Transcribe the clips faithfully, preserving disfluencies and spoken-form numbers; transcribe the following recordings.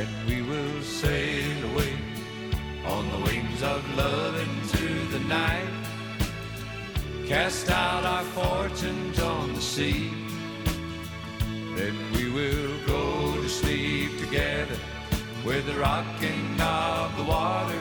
and we will sail away on the wings of love into the night. Cast out our fortunes on the sea, then we will go to sleep together with the rocking of the water.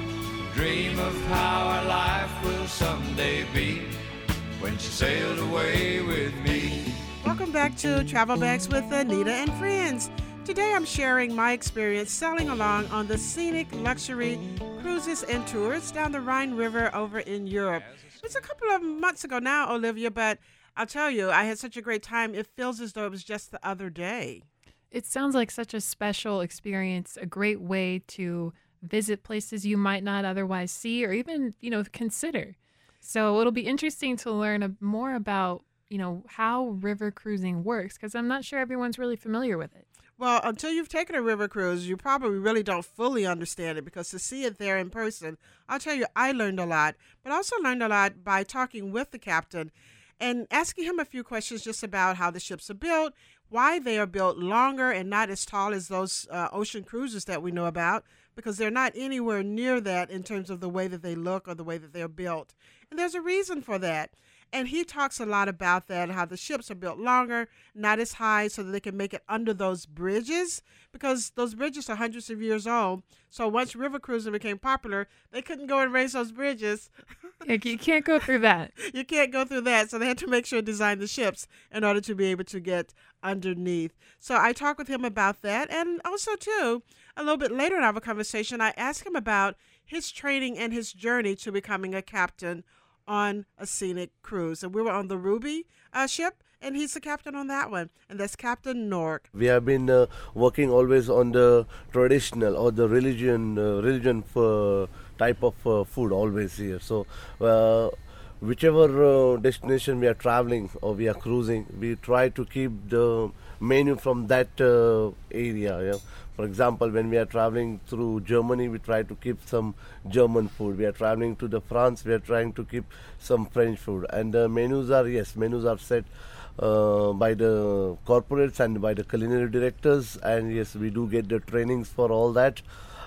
Dream of how our life will someday be when she sailed away with me. Welcome back to Travel Bags with Anita and Friends. Today I'm sharing my experience sailing along on the scenic luxury cruises and tours down the Rhine River over in Europe. It's a couple of months ago now, Olivia, but I'll tell you, I had such a great time. It feels as though it was just the other day. It sounds like such a special experience, a great way to visit places you might not otherwise see or even, you know, consider. So it'll be interesting to learn more about, you know, how river cruising works, because I'm not sure everyone's really familiar with it. Well, until you've taken a river cruise, you probably really don't fully understand it, because to see it there in person, I'll tell you, I learned a lot, but I also learned a lot by talking with the captain and asking him a few questions just about how the ships are built, why they are built longer and not as tall as those uh, ocean cruisers that we know about, because they're not anywhere near that in terms of the way that they look or the way that they're built. And there's a reason for that. And he talks a lot about that, how the ships are built longer, not as high, so that they can make it under those bridges, because those bridges are hundreds of years old. So once river cruising became popular, they couldn't go and raise those bridges. Yeah, you can't go through that. You can't go through that. So they had to make sure to design the ships in order to be able to get underneath. So I talked with him about that. And also, too, a little bit later in our conversation, I asked him about his training and his journey to becoming a captain on a scenic cruise. And we were on the Ruby uh, ship, and he's the captain on that one, and that's Captain Nork. We have been uh, working always on the traditional or the religion uh, religion for type of uh, food always here. So uh, whichever uh, destination we are traveling or we are cruising, we try to keep the menu from that uh, area. Yeah? For example, when we are traveling through Germany, we try to keep some German food. We are traveling to the France, we are trying to keep some French food. And the menus are, yes, menus are set uh, by the corporates and by the culinary directors. And yes, we do get the trainings for all that.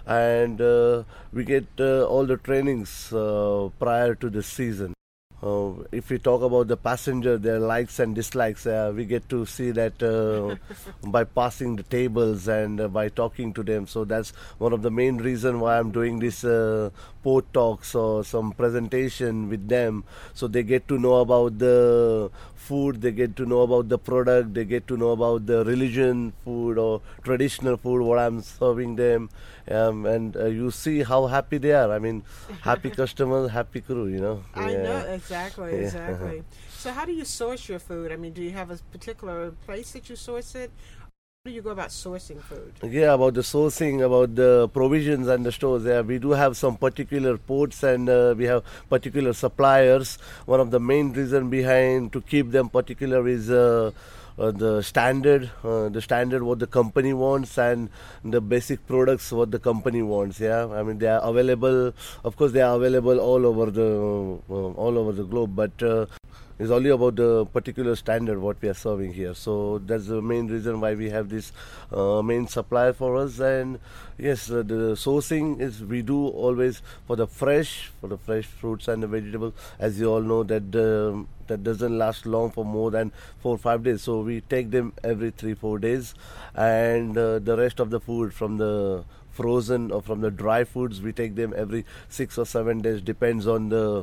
And uh, we get uh, all the trainings uh, prior to the season. Uh, if we talk about the passenger, their likes and dislikes, uh, we get to see that uh, by passing the tables and uh, by talking to them. So that's one of the main reasons why I'm doing this uh, port talks or some presentation with them. So they get to know about the food, they get to know about the product, they get to know about the religion food or traditional food, what I'm serving them. Um, and uh, you see how happy they are. I mean, happy customers, happy crew, you know. I yeah. know, exactly, Yeah. exactly. So how do you source your food? I mean, do you have a particular place that you source it? How do you go about sourcing food? Yeah, about the sourcing, about the provisions and the stores. Yeah, we do have some particular ports and uh, we have particular suppliers. One of the main reason behind to keep them particular is uh, uh, the standard, uh, the standard what the company wants and the basic products what the company wants. Yeah, I mean they are available. Of course, they are available all over the uh, all over the globe, but. Uh, It's only about the particular standard what we are serving here. So that's the main reason why we have this uh, main supplier for us. And yes, uh, the sourcing is we do always for the fresh, for the fresh fruits and the vegetables. As you all know, that uh, that doesn't last long for more than four or five days. So we take them every three four days, and uh, the rest of the food from the frozen or from the dry foods we take them every six or seven days. Depends on the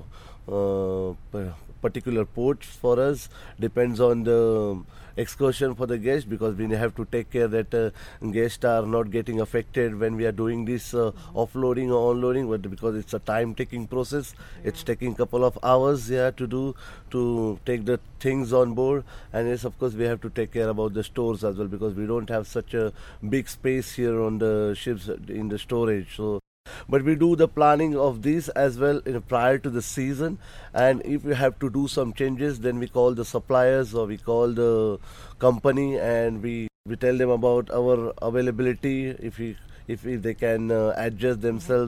uh, particular port for us, depends on the excursion for the guests, because we have to take care that uh, guests are not getting affected when we are doing this uh, offloading or onloading, but because it's a time taking process. Yeah. It's taking couple of hours yeah, to do to take the things on board. And yes, of course we have to take care about the stores as well, because we don't have such a big space here on the ships in the storage. So but we do the planning of this as well in prior to the season, and if we have to do some changes, then we call the suppliers or we call the company, and we, we tell them about our availability, if we if, if they can uh, adjust themselves.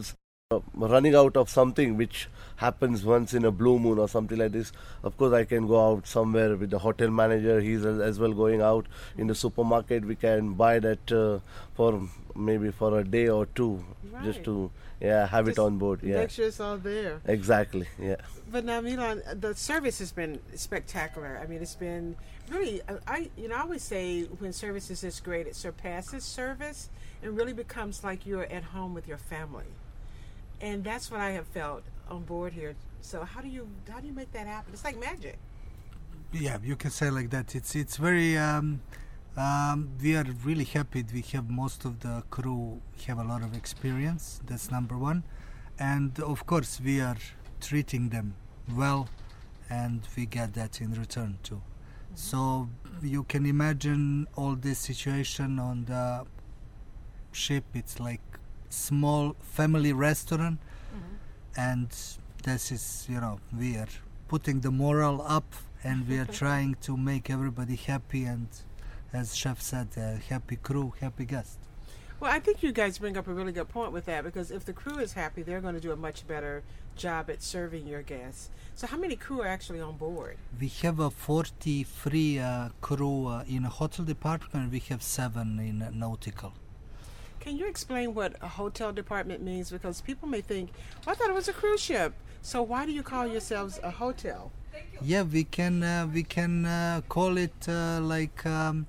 uh, running out of something which happens once in a blue moon or something like this, of course I can go out somewhere with the hotel manager. He's as, as well going out in the supermarket. We can buy that uh, for maybe for a day or two, Right. just to yeah have Just it on board. Yeah, Make sure it's all there. exactly. Yeah. But now, Milan, the service has been spectacular. I mean, it's been really. I, I you know, I always say when service is this great, it surpasses service and really becomes like you're at home with your family, and that's what I have felt on board here. So, how do you how do you make that happen? It's like magic. Yeah, you can say like that. It's it's very. Um, um, we are really happy. We have most of the crew have a lot of experience. That's number one, and of course we are treating them well, and we get that in return too. Mm-hmm. So you can imagine all this situation on the ship. It's like small family restaurant, mm-hmm. and this is, you know, we are putting the morale up, and we are trying to make everybody happy, and as Chef said, a happy crew, happy guest. Well, I think you guys bring up a really good point with that, because if the crew is happy, they're going to do a much better job at serving your guests. So how many crew are actually on board? We have a forty-three uh, crew uh, in a hotel department. We have seven in uh, nautical. Can you explain what a hotel department means? Because people may think, well, I thought it was a cruise ship. So why do you call yourselves a hotel? Yeah, we can uh, we can uh, call it uh, like um,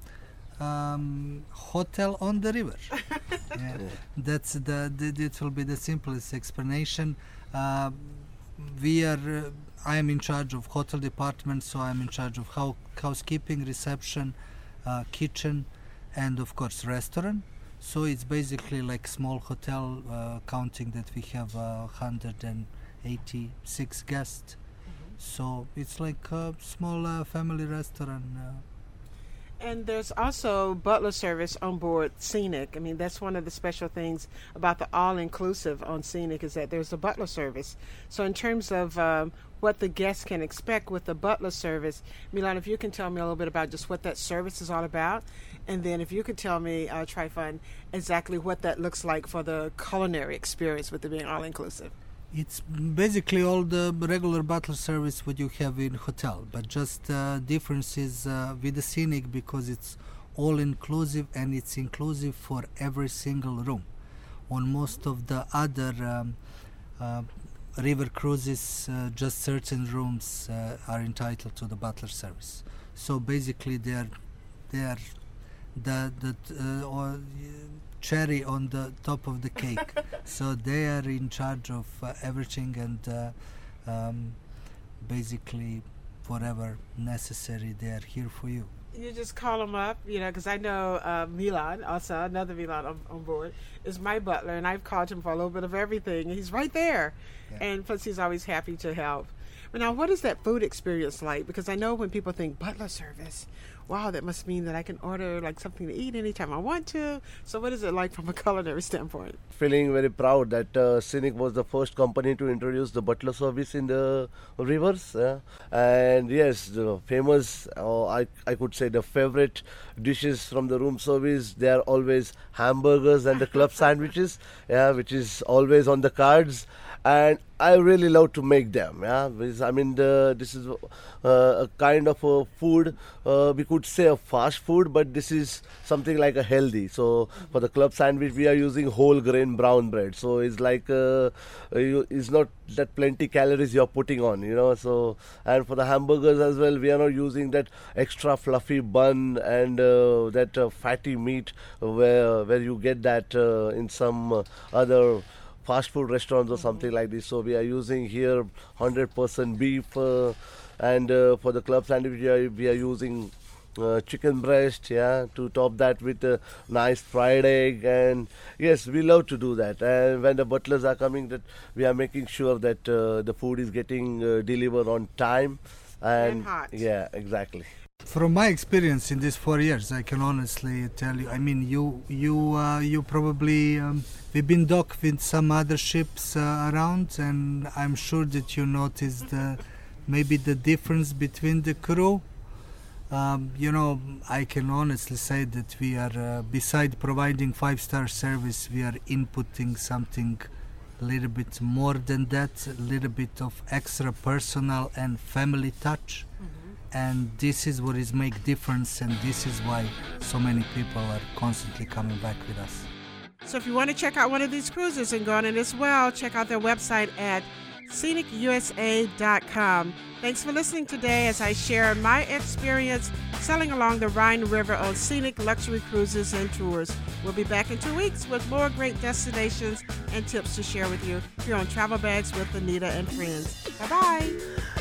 um, hotel on the river. Yeah. That's the, the it will be the simplest explanation. Uh, we are. Uh, I am in charge of hotel department, so I am in charge of how, housekeeping, reception, uh, kitchen, and of course restaurant. So it's basically like small hotel, uh, counting that we have uh, one hundred eighty-six guests. Mm-hmm. So it's like a small uh, family restaurant. Uh, And there's also butler service on board Scenic. I mean, that's one of the special things about the all-inclusive on Scenic, is that there's a butler service. So in terms of um, what the guests can expect with the butler service, Milan, if you can tell me a little bit about just what that service is all about, and then if you could tell me, uh, Tryphon, exactly what that looks like for the culinary experience with it being all-inclusive. It's basically all the regular butler service what you have in hotel, but just uh, difference is uh, with the Scenic, because it's all inclusive and it's inclusive for every single room. On most of the other um, uh, river cruises, uh, just certain rooms uh, are entitled to the butler service. So basically, they are they are the the uh, or, cherry on the top of the cake. So they are in charge of uh, everything, and uh, um, basically whatever necessary, they are here for you. You just call them up, you know, because I know uh, Milan, also another Milan on, on board, is my butler, and I've called him for a little bit of everything. He's right there, yeah. And plus he's always happy to help. But now, what is that food experience like? Because I know when people think butler service, wow, that must mean that I can order like something to eat anytime I want to. So what is it like from a culinary standpoint? Feeling very proud that uh, Scenic was the first company to introduce the butler service in the rivers. Uh, and yes, the famous, uh, I, I could say the favorite dishes from the room service, they are always hamburgers and the club sandwiches, yeah, which is always on the cards. And I really love to make them. Yeah, because, I mean, the, this is uh, a kind of a food. Uh, we could say a fast food, but this is something like a healthy. So for the club sandwich, we are using whole grain brown bread. So it's like uh, you, it's not that plenty calories you are putting on, you know. So and for the hamburgers as well, we are not using that extra fluffy bun and uh, that uh, fatty meat where where you get that uh, in some uh, other fast food restaurants or something like this. So we are using here one hundred percent beef, uh, and uh, for the club sandwich we are, we are using uh, chicken breast, yeah, to top that with a nice fried egg. And yes, we love to do that. And when the butlers are coming, that we are making sure that uh, the food is getting uh, delivered on time and, and hot. Yeah, exactly. From my experience in these four years, I can honestly tell you. I mean, you, you, uh, you probably um, we've been docked with some other ships uh, around, and I'm sure that you noticed uh, maybe the difference between the crew. Um, you know, I can honestly say that we are, uh, beside providing five-star service, we are inputting something a little bit more than that, a little bit of extra personal and family touch. Mm-hmm. And this is what is make difference, and this is why so many people are constantly coming back with us. So if you want to check out one of these cruises and go on it as well, check out their website at scenic u s a dot com. Thanks for listening today as I share my experience sailing along the Rhine River on scenic luxury cruises and tours. We'll be back in two weeks with more great destinations and tips to share with you here on Travel Bags with Anita and Friends. Bye-bye.